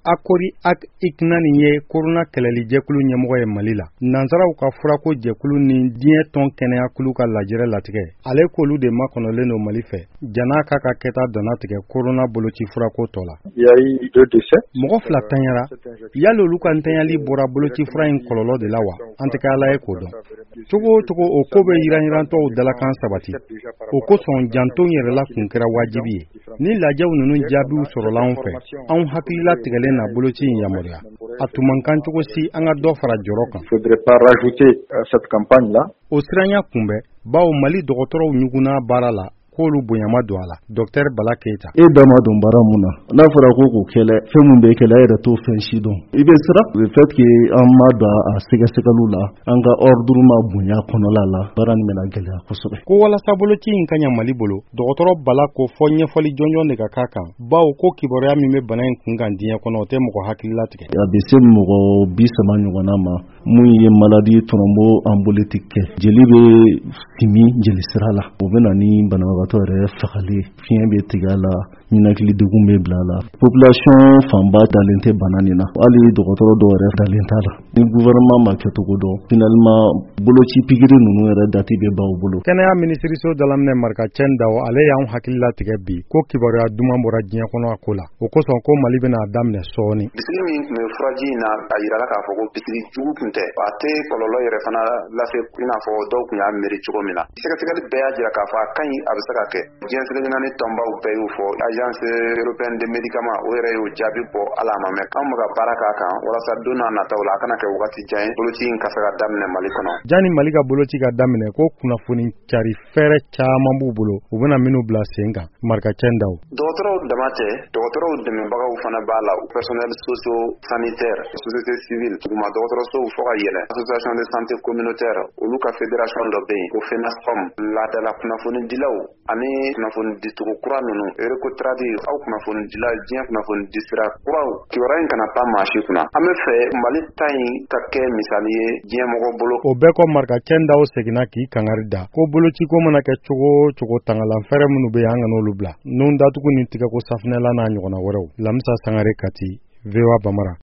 Akori ak iknani ye korona kɛlɛli jɛkulu ɲɛmɔgɔ ye Mali la. Nansaraw ka furako jɛkulu ni diɲɛ tɔn kɛnɛyakulu ka lajɛrɛ latigɛ. Ale k'olu de makɔnɔlen don Mali fɛ. Jan'a ka kɛta danatigɛ korona boloci furako tɔ la. Mɔgɔ 2 tanyara. Yali olu ka ntanyali bɔra boloci fura in kɔlɔlɔ de la wa? An tɛ kɛ Ala ye k'o dɔn. Cogo o cogo o ko bɛ yiran-yirantɔw dalakan sabati. O kosɔn janton yɛrɛla kun kɛra wajibi ye. Ni lajɛw ninnu jaabiw sɔrɔla anw fɛ, anw hakilila tigɛlen na boloci in yamaruya. A tun man kan cogo si an ka dɔ fara jɔrɔ kan. O siranya kunbɛn, bawo Mali dɔgɔtɔrɔw ɲuguna baara la. K'olu bonyama don a la. Dr Bala Keita. Dama don bara mun na. N'a fɔra ko kɛlɛ, fɛn mun bɛ kɛlɛ yɛrɛ t'o fɛn si dɔn. I bɛ sira le fait que an ma don a sɛgɛsɛgɛliw la, an ka ordre ma bonya kɔnɔla la, baara nin bɛna gɛlɛya kosɛbɛ. Ko walasa boloci in ka ɲɛ Mali bolo, dɔgɔtɔrɔ Bala ko fɔ ɲɛfɔli jɔnjɔn de ka k'a kan. Bawo ko kibaruya min bɛ bana in kunkan diɲɛ kɔnɔ o tɛ mɔgɔ hakili latigɛ. A bɛ se mɔgɔ 30 ɲɔgɔnna ma mun ye maladie trombo embolique kɛ. Jeli bɛ simi jeli sira la. O bɛ na ni banabagatɔ yɛrɛ fagali, fiɲɛ bɛ tigɛ la, ninakili degun bɛ bila la. Population fanba dalen tɛ bana nin na. Hali dɔgɔtɔrɔ dɔw yɛrɛ dalen t'a la. Ni gouvernement ma kɛcogo dɔn, finalement boloci pikiri ninnu yɛrɛ dati bɛ ban u bolo. Kɛnɛya minisiriso dalaminɛ Marika Cɛndaw ale y'anw hakili latigɛ bi ko kibaruya duman bɔra diɲɛ kɔnɔ a ko la. O kosɔn ko Mali bɛna daminɛ sɔɔni. Bisiri min tun bɛ furaji in na a yirala k'a fɔ ko bisiri jugu tun tɛ. A tɛ kɔlɔlɔ yɛrɛ fana lase i n'a fɔ dɔw tun y'a miiri cogo min na. Sɛgɛsɛgɛli bɛɛ y'a jira k'a fɔ a ka ɲi a bɛ se ka kɛ. Diɲɛ sɛgɛsɛgɛli tɔnbaw bɛɛ y'o fɔ. Agence européenne de médicaments o yɛrɛ y'o jaabi bɔ ala ma mɛ k'an bɛ ka baara k'a kan walasa don n'a nataw la a kana kɛ wagati jan ye boloci in ka se ka daminɛ Mali kɔnɔ. Jani Mali ka boloci ka daminɛ ko kunnafoni cari fɛrɛ caman b'u bolo u bɛna minnu bila sen kan. Marika Cɛndaw. Dɔgɔtɔrɔw dama tɛ, dɔgɔtɔrɔw dɛmɛbagaw fana b'a la, personnel socio-sanitaire, société civile, duguma dɔgɔtɔrɔsow fɔ ka yɛlɛ, association de santé communautaire, olu ka fédération dɔ bɛ yen, o FENASCOM, laadala kunnafoni dilaw ani kunnafoni dicogo kura ninnu, Erecotradi, aw kunnafoni dila, diɲɛ kunnafoni disira kuraw, kibaruya in kana pan maa si kunna. An bɛ fɛ Mali ta in ka kɛ misali ye diɲɛ mɔgɔ bolo. O bɛɛ kɔ Marika Cɛndaw seginna k'i kangari da ko boloci ko mana kɛ cogo o cogo tangalan fɛrɛ minnu bɛ yen an kan'olu bila. Nun datugu ni tigɛko safinɛla n'a ɲɔgɔnna wɛrɛw. Lamisa Sangare Kati, VOA Bamara.